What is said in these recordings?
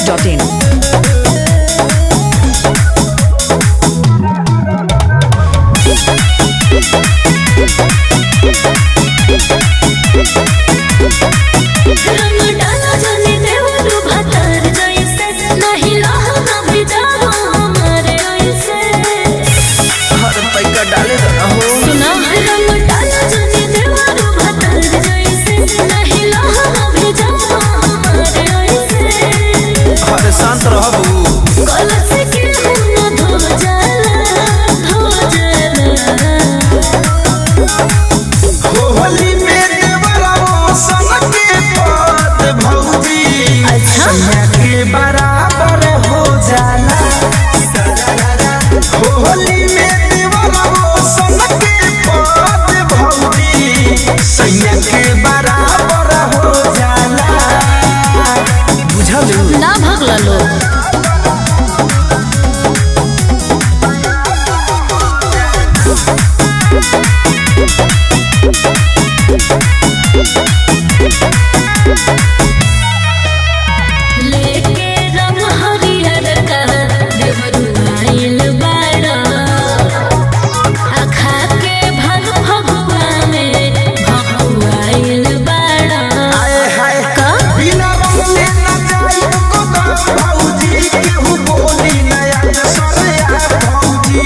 biharmasti.in. शांत रहबू होली में देवराओ संग के पद भौजी सैया के बराबर हो जाला। होली में देवराओ संग के पद भौजी सैया के बराबर हो जाला। बुझल ना भागला लो लेके रंग हरियर का देवरुआइल बाड़ा आखा के भग भगुआ में भगुआइल बाड़ा। आए हाय का बिना रंगले ना जाई को भौजी केहू बोली नया सरिया भौजी।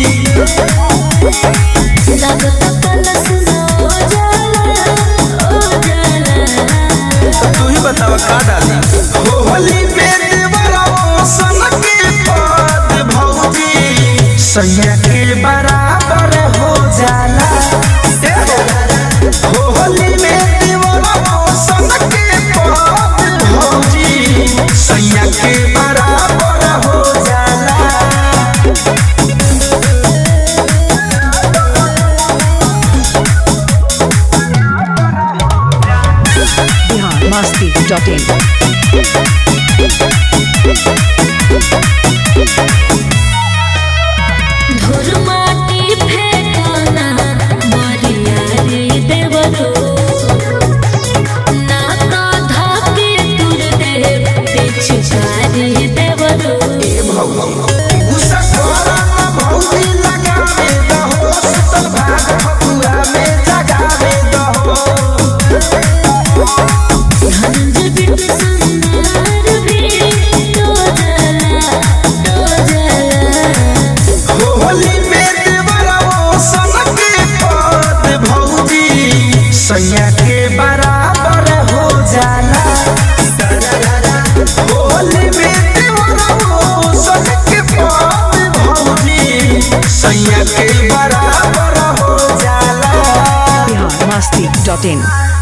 लागत पलस हो जाला तू ही बताव का डाली होली में देवराओ संग के पद भौजी सैया के बराबर हो जाला। होली में देवराओ संग के पद भौजी सैया के बराबर हो जाला। biharmasti.in. धुर माटी फेंकना मरिया रे देवरो ना तो धाके तुर दे पिछकारी देवरो। गुस्सा करा ना भौजी लगावे दहो सुतल भाग फकुआ में जगावे दहो। धनंज बिन सुंदर भी तो जला होली में देवराओ संग के पद भौजी सैया के बराबर हो जाला। होली में देवराओ संग के पद भौजी सैया के बराबर हो जाला। biharmasti.in.